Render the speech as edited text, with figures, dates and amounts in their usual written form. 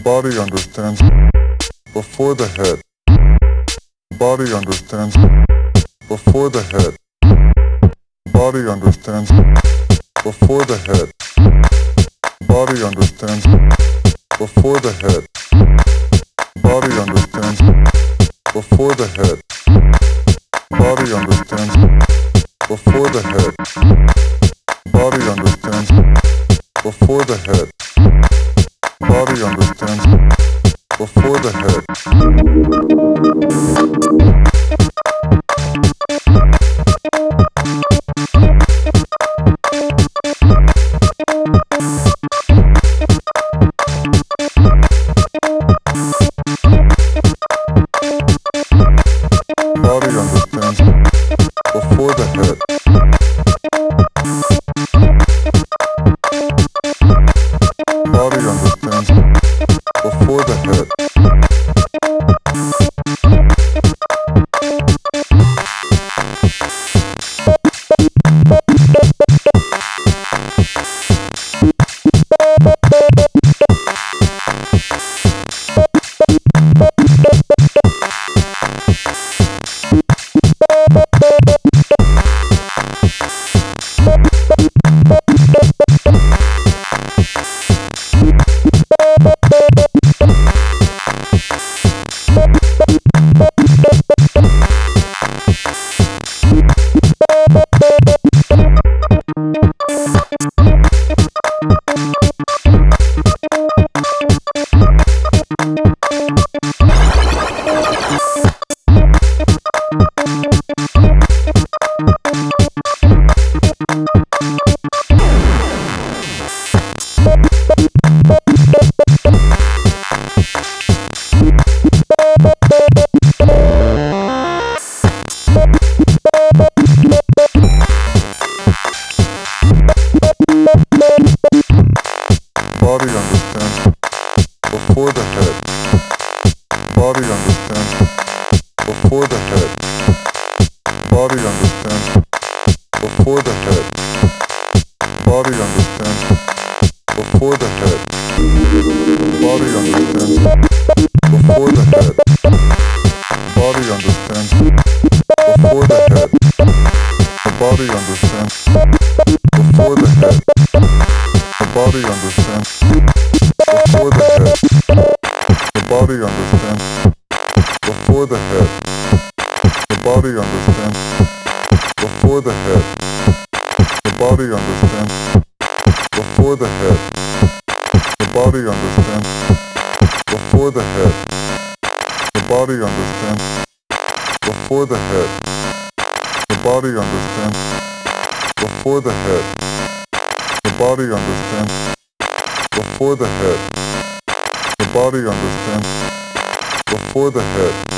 Body understands before the head. Body understands before the head. Body understands before the head. Body understands before the head. Body understands before the head. Body understands before the head. Body understands before the head. Body understands before the head. Body understands before the head. Body understands before the head. Body understands before the head. Body understands before the head. Body understands before the head. Body understands before the head. Body understands before the head. Body understands before the head. The body understands before the head. The body understands before the head. The body understands before the head. The body understands before the head. The body understands before the head. The body understands before the head. The body understands before the head. The body understands before the head. The body understands before the head. The body understands before the head.